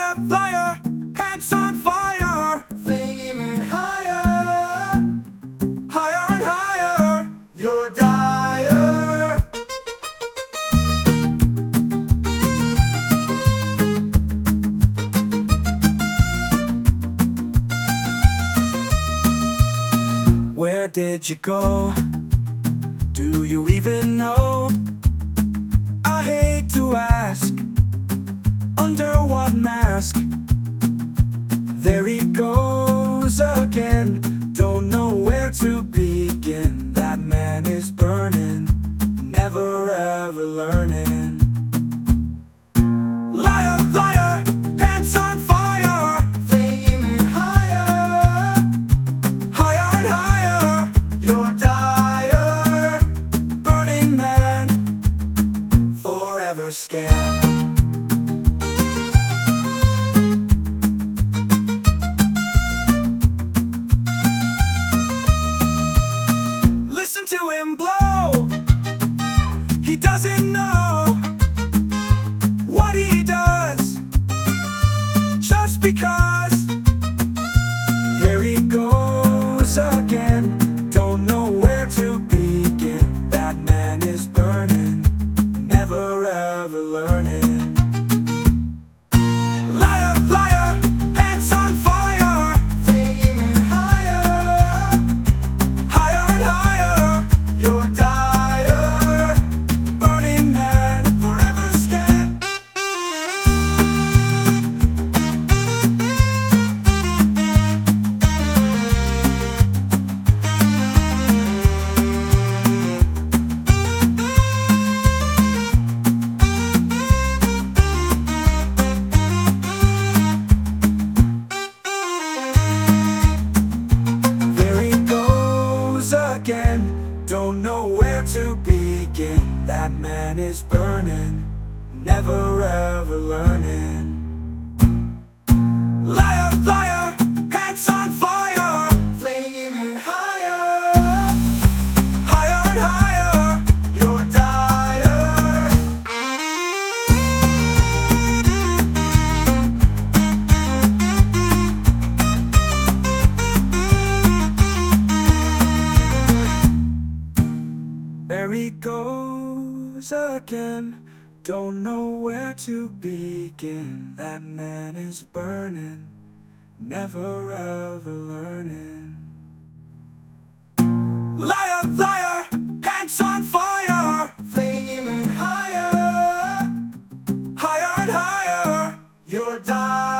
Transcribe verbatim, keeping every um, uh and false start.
Liar, liar, pants on fire, flaming higher, higher and higher, you're dire. Where did you go? Do you even know? I hate to ask, under what mask? There he goes again, don't know where to begin. That man is burning, never ever learning. Liar, liar, pants on fire, flaming higher, higher and higher, you're dire. Burning man, forever scared. To him blow, he doesn't know what he does, just because. Here he goes again, don't know where to begin. That man is burning, never ever learning. Liar, liar, pants on fire, flaming higher, higher and higher, you're dire. Burning man, forever scared. There he goes again, don't know where to begin. That man is burning, never ever learning. Liar, liar, pants on fire, flaming higher, higher and higher, you're dire. There he goes again, don't know where to begin. That man is burning, never ever learning. Liar, liar, pants on fire, flaming higher, higher and higher, you're dying.